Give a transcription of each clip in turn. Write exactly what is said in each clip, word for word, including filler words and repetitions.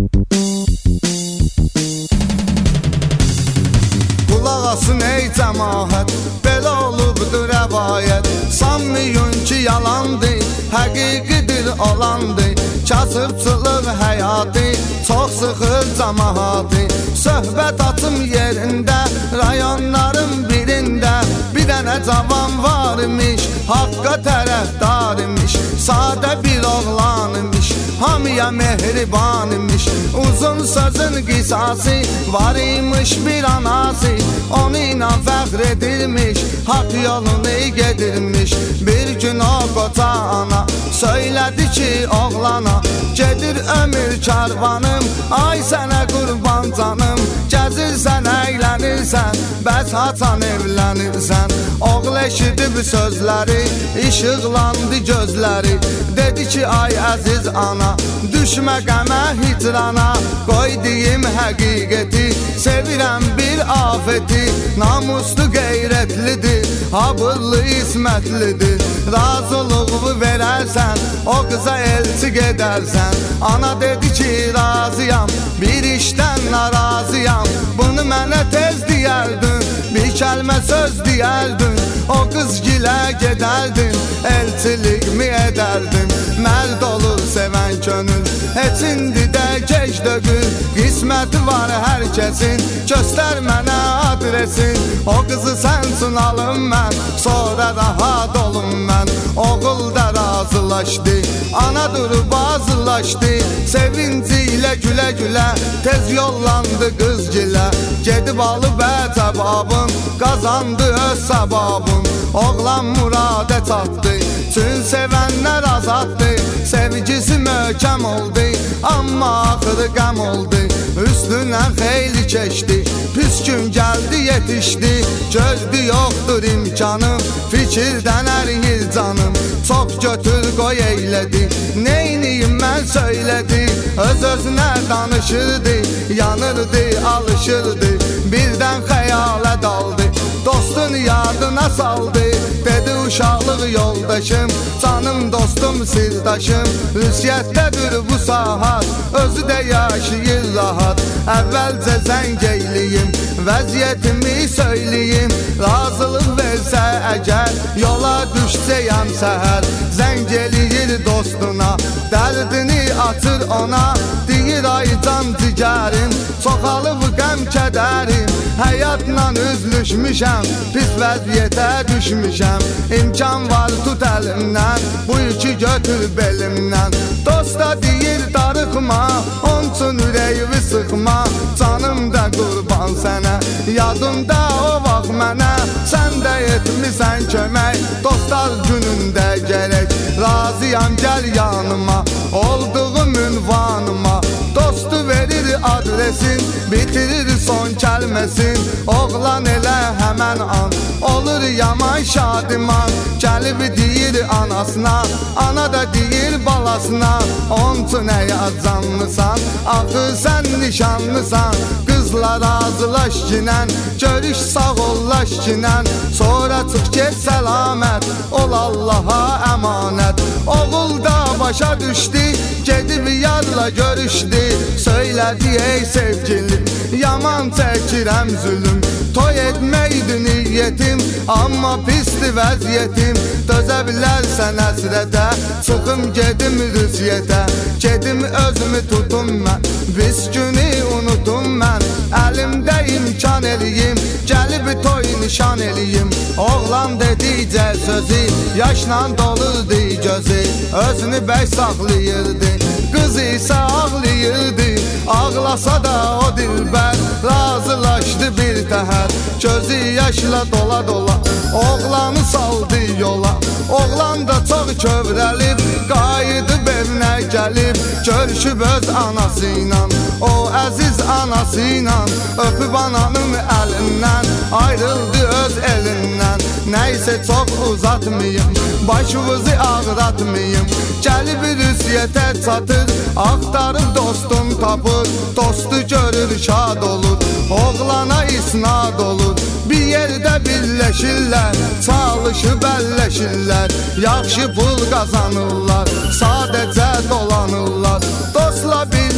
Qulaq asın ey cəmaət, belə olubdur rəvayət. Sanmayın ki yalandır, həqiqidir olandır. Kasıbçılıq həyatı, çox sıxır cəmaatı. Söhbət açım yerində, rayonların birində bir dənə cavan varmış, haqqa tərəfdarmış. Sadə bir oğlanmış, hamıya mehribanmış. Uzun sözün qisası, var imiş bir anası. Onu ilə fəxr edirmiş, haqq yolunu gedirmiş. Bir gün o qoca ana söylədi ki oğlana, gedir ömür karvanım, ay sənə qurban canım. Gəzirsən, əylənirsən, bəs haçan evlənirsən. Oğul eşidi bu sözləri, işıqlandı gözləri. Dedi ki ay əziz ana, düşmə qəmə hicrana. Qoy deyim həqiqəti, sevirəm bir afeti. Namuslu qeyrətlidir, habırlı ismətlidir. Razılığı verərsən, o qıza elçi gedərsən. Ana dedi ki razıyam, bir işdən narazıyam. Bunu mənə tez deyərdin, bir kəlmə söz deyərdin. O qız gilə gedərdin, elçilik mi edərdin. Mərd olur sevən könül, heç indi də keç dögül. Qisməti var hər kəsin, göstər mənə adresin. O qızı sən üçün alım mən, sonra rahat olum mən. Oğul da razılaşdı, ana durub azılaşdı. Sevinci ilə gülə gülə, tez yollandı qız gilə. Gedib alıb əcəbabın, qazandı öz səbabın. Oğlan muradə çatdı, çün sevənlər azaddı. Sevgisi möhkəm oldu, amma axırı qəm oldu. Üstündən xeyli keçdi, pis gün gəldi yetişdi. Gözdü yoxdur imkanım, fikirdən əriyir canım. Çox götür qoy eylədi, neyniyim mən söylədi. Öz özünə danışırdı, yanırdı, alışırdı. Birdən xəyalə daldı, dostun yadına saldı. Dedi uşaqlıq yoldaşım, canım dostum sirdaşım. Ünsiyyətdədir bu saat, özü də yaşayır rahat. Əvvəlcə zəng eyliyim, vəziyyətimi söyləyim. Razılıq versə əgər, yola düşsəyəm səhər. Zəng eləyir dostuna, dərdini açır ona. Deyir ay can cigərim, çoxalıb qəm kədərim. Həyatla üzlüşmüşəm, pis vəziyyətə düşmüşəm. İmkan var tut əlimdən, bu yükü götür belimdən. Dosta deyir darıxma, onun üçün ürəyimi sıxma. Canım da qurban sənə, yadımda o vaxt mənə. Sən də etmisən kömək, dostlar günündə gərək. Razıyam gəl yanıma, olduğum ünvanıma. Dostu verir adresin, bitirir son kəlməsin. Oğlan elə həmən an, olur yaman şadiman. Gəlib deyir anasına, ana da deyir balasına. Onun üçün əgər canlısan, axı sən nişanlısan. Qızla razılaş kinən, görüş sağ ollaş kinən. Sonra çıx get səlamət, ol Allaha əmanət. Oğul da başa düşdü, gedib yarla görüşdü. Söylədi ey sevgilim, yaman çəkirəm zülüm. Toy etməkdir niyyətim, amma pisdir vəziyyətim. Dözə bilərsən əsrətə, çıxım gedim rüziyyətə. Gedim özümü tutum mən, biz günü unutum mən. Əlimdə imkan eləyim, gəlib toy nişan eləyim. Oğlan dedikcə sözü, yaşla dolurdu gözü. Özünü bəy saxlayırdı, qız isə ağlayırdı. Ağlasa da o dilbər, razılaşdı bir təhər. Gözü yaşla dola dola, oğlanı saldı yola. Oğlan da çox kövrəlib, qayıdıb evinə gəlib. Görüşüb öz anası ilə, o əziz anası ilə. Öpüb ananın əlindən, ayrıldı öz elindən. Nəysə çox uzatmayım, başınızı ağratmayım. Gəlib rüziyyətə çatır, axtarıb dostum tapır. Dostu görür şad olur, oğlana isnad olur. Bir yerdə birləşirlər, çalışıb əlləşirlər. Yaxşı pul qazanırlar, sadəcə dolanırlar. Dostla birləşirlər.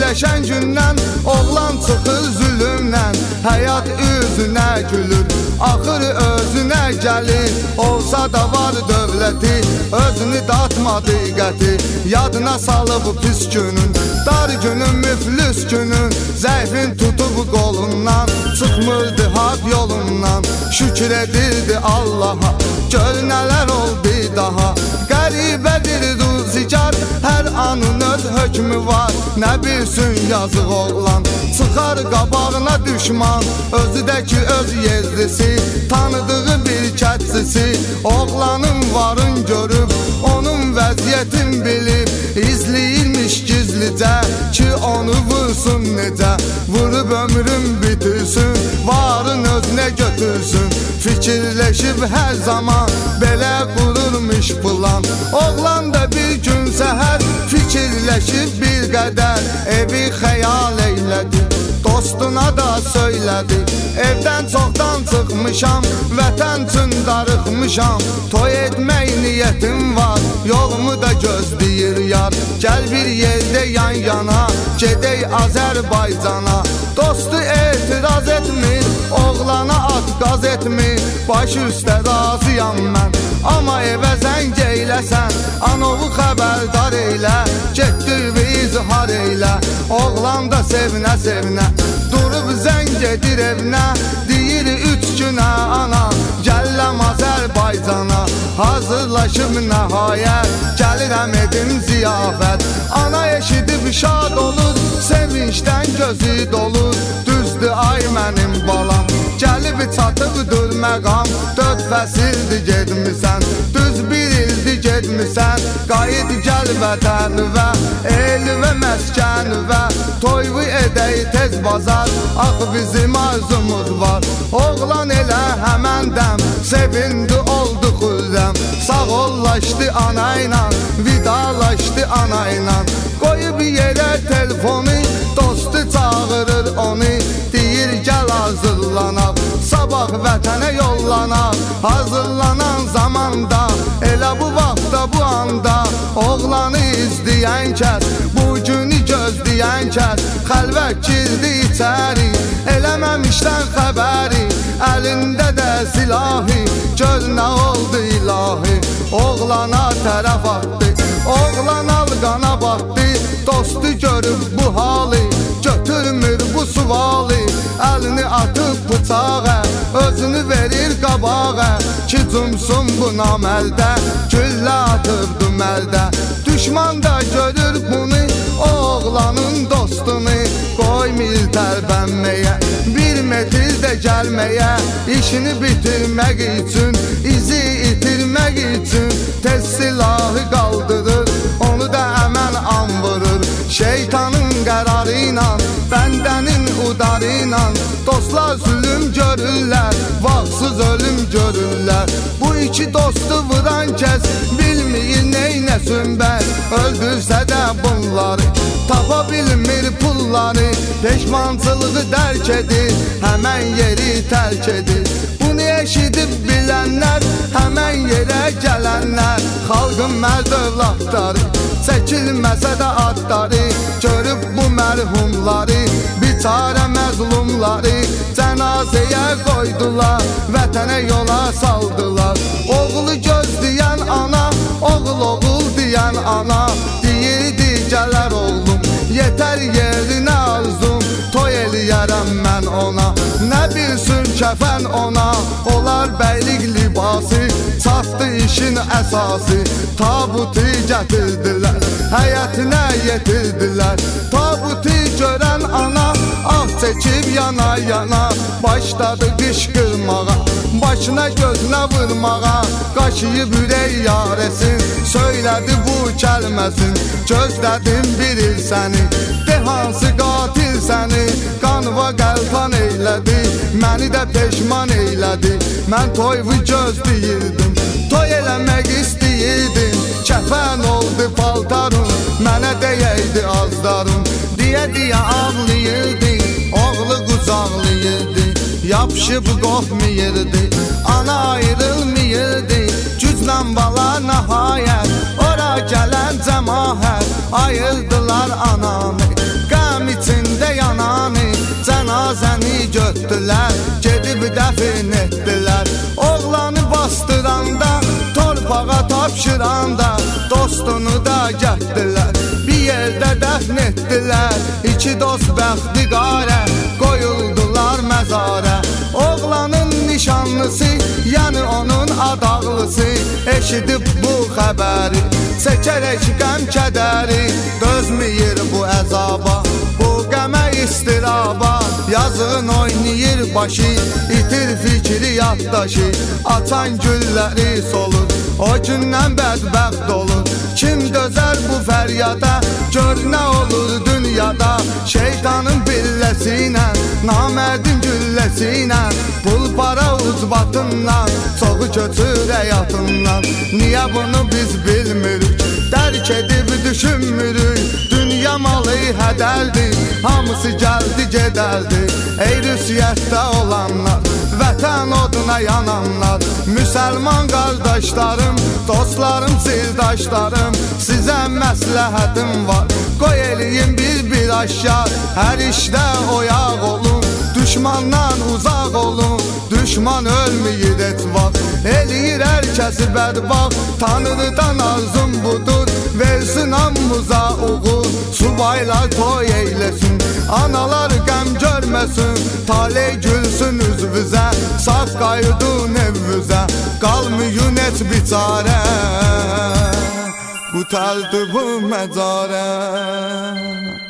fikirləşən gündən oğlan çıxır zülümdən. Həyat üzünə gülür, axır özünə gəlir. Olsa da var dövləti, özünü datmadı qəti. Yadına salıb pis günün, dar günün, müflüs günün. Zəifin tutub qolundan, çıxmırdı haq yolundan. Şükür edirdi Allaha, gör nələr oldu daha. Qəribədir ruzigar, hər anın öz hökmü var. Nə bilsin yazıq oğlan, çıxar qabağına düşman. Özü də ki öz yerlisi, tanıdığı bir kətçisi. Oğlanın varın görüb, onun vəziyyətin bilib. İzləyirmiş gizlicə ki onu vursun necə. Vurub ömrün bitirsin, varın özünə götürsün. Fikirləşib hər zaman belə qururmuş plan. Oğlan da bir gün səhər fikirləşib bir qədər. Evi xəyal eylədi, dostuna da söylədi. Evdən çoxdan çıxmışam, vətən üçün darıxmışam. Toy etmək niyyətim var, yolumu da gözləyir yar. Gəl bir yerdə yan yana, gedək Azərbaycana. Dostu etiraz etmir, oğlana at qaz etmir. Baş üstə razıyam mən, amma evə zəng eyləsən. Anovu xəbərdar eylə, getdir və izhar eylə. Oğlan da sevinə sevinə, durub zəng edir evinə. Deyir üç günə ana, gəlləm Azərbaycana. Hazırlaşıb nəhayət, gəlirəm edim ziyafət. Ana eşidib şad olur, sevincdən gözü dolur. Düzdür ay mənim balam, gəlib çatıbdır məqam. Dörd fəsildir gedmisən, düz bir ildir gedmisən. Qayıt gəl vətənivə, elvə məskənivə. Toyvu edək tez bazar, ax bizim arzumuz var. Oğlan elə həməndəm, sevindi oldu xürrəm. Sağollaşdı anayla, vidalaşdı anayla. Qoyub yerə telefonu, dostu çağırır onu. Deyir gəl hazırlanaq, sabah vətənə yollanaq. Hazırlanan zamanda, elə bu vaxtda bu anda. Oğlanı izləyən kəs, bu günü gözləyən kəs. Xəlvət girdi içəri, eləməmişdən xəbəri. Əlində də silahı, gör nə oldu ilahi. Oğlana tərəf atdı, oğlan alqana batdı. Dostu görüb bu halı, götürmür bu suvalı. Əlini atıb bıçağa, özünü verir qabağa. Ki cumsun bu naməldə, güllə atıbdı məldə. Düşman da görür bunu, oğlanın dostunu. Qoymur tərpənməyə, bir metil də gəlməyə. İşini bitirmək üçün, izi itirmək üçün. Tez silahı qaldırır, onu da əmən an vurur. Şeytanın qərarı ilə, bəndənin udarı ilə. Dostlar zülüm görürlər, vaxtsız ölüm görürlər. Bu iki dostu vuran kəs bilmir neynəsin bəs. Öldürsə də bunları, tapa bilmir pulları. Peşmançılığı dərk edir, həmən yeri tərk edir. Bunu eşidib bilənlər, həmən yerə gələnlər. Xalqın mərd övladları, çəkilməsə də adları. Görüb bu mərhumları, biçarə məzlumları. Cənazəyə qoydular, vətənə yola saldılar. Oğlu gözləyən ana, oğul oğul deyən ana. Deyirdi gələr oğlum, yetər yerinə arzum. Toy eləyərəm mən ona, nə bilsin kəfən ona. Olar bəylik libası, çatdı işin əsası. Tabutu gətirdilər, həyətinə yetirdilər. Tabutu görən ana, ah çəkib yana yana. Başladı qışqırmağa, başına gözünə vurmağa. Qaşıyıb ürək yarəsin, söylədi bu kəlməsin. Gözlədim bir il səni, de hansı qatil səni. Qanva qəltan eylədi, məni də peşman eylədi. Mən toyvu gözləyirdim, toy eləmək istəyirdim. Kəfən oldu paltarım, mənə deyəydi azdarım. Deyə-deyə ağlayırdı, oğlu qucaqlayırdı. Yapışıb qorxmayırdı, ana ayrılmayırdı. Güclə bala nəhayət, ora gələn cəmaət ayırdılar anamı. Qəm dostunu da gətdilər, bir yerdə dəfn etdilər. İki dost bəxti qarə, qoyuldular məzarə. Oğlanın nişanlısı, yəni onun adaqlısı, eşidib bu xəbəri, çəkərək qəm kədəri. Dözməyir bu əzaba, bu qəmə istiraba. Yazığın oynayır başı, itir fikri yaddaşı. Açan gülləri solur, o gündən bədbəxt olur. Kim dözər bu fəryada, gör nə olur dünyada. Şeytanın billəsi ilə, namərdin gülləsi ilə, pul para ucbatından, çoxu kötür həyatından. Niyə bunu biz bilmirik, dərk edib düşünmürük. Dünya malı hədəldir, hamısı gəldi gedəldi. Ey rüsiyətdə olanlar, vətən oduna yananlar, müsəlman qardaşlarım, dostlarım, sirdaşlarım, sizə məsləhətim var, qoy eləyin bir-bir aşkar. Hər işdə oyaq olun, düşmandan uzaq olun. Düşman ölməyir etvað, eləyir hər kəsi bədbaxt. Tanrıdan arzum budur, versin hamımıza uğur. Subaylar toy eyləsin, analar qəm görməsin. Taley gülsün üzvüzə, sağ qayıdın evvüzə. Qalmayın et biçarə, qutardı bu məcarə.